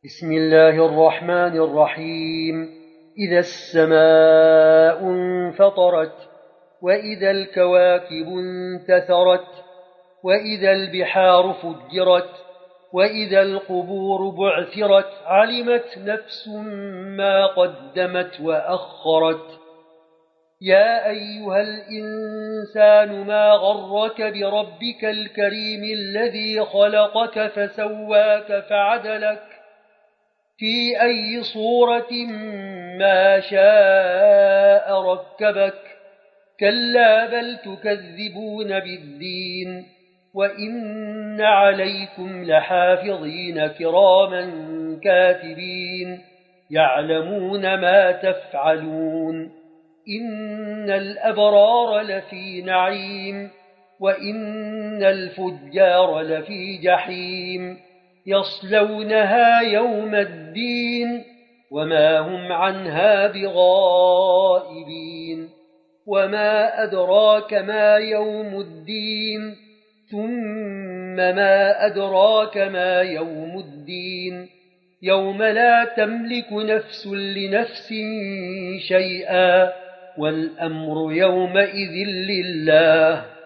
بسم الله الرحمن الرحيم. إذا السماء انفطرت، وإذا الكواكب انتثرت، وإذا البحار فجرت، وإذا القبور بعثرت، علمت نفس ما قدمت وأخرت. يا أيها الإنسان ما غرك بربك الكريم الذي خلقك فسواك فعدلك في أي صورة ما شاء ركبك. كلا بل تكذبون بالدين، وإن عليكم لحافظين كراما كاتبين يعلمون ما تفعلون. إن الأبرار لفي نعيم، وإن الفجار لفي جحيم، يصلونها يوم الدين وما هم عنها بغائبين. وما أدراك ما يوم الدين، ثم ما أدراك ما يوم الدين. يوم لا تملك نفس لنفس شيئا، والأمر يومئذ لله.